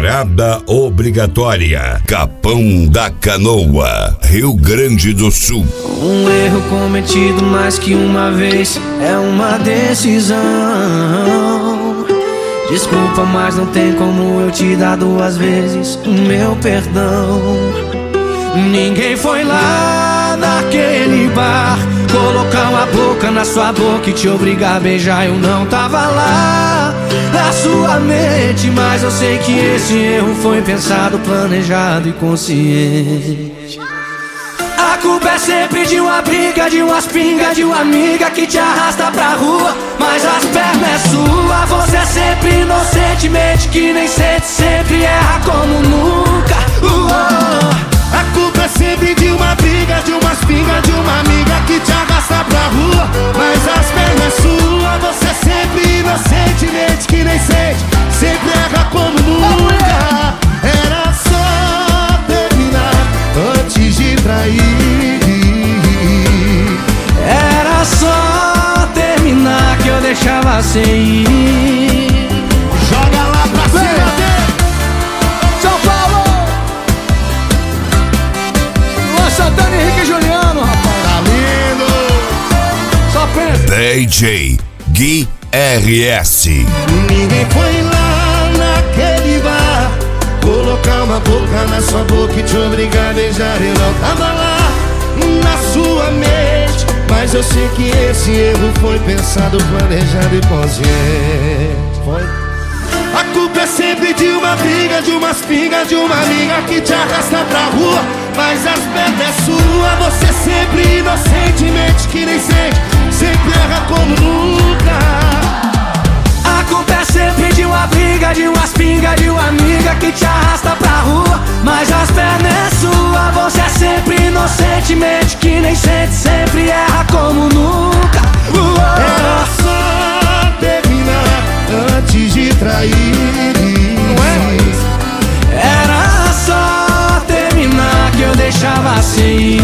Parada obrigatória. Capão da Canoa, Rio Grande do Sul. Um erro cometido mais que uma vez é uma decisão. Desculpa, mas não tem como eu te dar duas vezes o meu perdão. Ninguém foi lá naquele bar colocar uma boca na sua boca e te obrigar a beijar. Eu não tava lá na sua mente, mas eu sei que esse erro foi pensado, planejado e consciente. A culpa é sempre de uma briga, de umas pingas, de uma amiga que te arrasta pra rua, mas as pernas é sua. Você é sempre inocentemente que nem sente, sempre erra como nunca. A culpa é sempre de uma briga, de umas pingas, de uma amiga que te arrasta pra rua, mas as pernas é sua. Você é sempre inocentemente que nem sente, sempre erra como nunca. Era só terminar antes de trair. Era só terminar que eu deixava sem ir. Joga lá pra cima dele, São Paulo! Luan Santana, Henrique e Juliano, rapaz. tá lindo. Só pensa. DJ Gui RS. Ninguém foi lá naquele bar colocar uma boca na sua boca e te obrigar a beijar. Eu não tava lá na sua mente, mas eu sei que esse erro foi pensado, planejado e consciente. Foi. A culpa é sempre de uma briga, de umas pingas, de uma amiga que te arrasta pra rua, mas as pernas é sua. Você é sempre inocentemente que nem sente, sempre erra como nunca. A culpa é sempre de uma briga, de umas pingas, de uma amiga que te arrasta pra rua, mas as pernas é sua. Você é sempre inocentemente que nem sente, sempre erra como nunca. Era só terminar antes de trair. Era só terminar que eu deixava assim.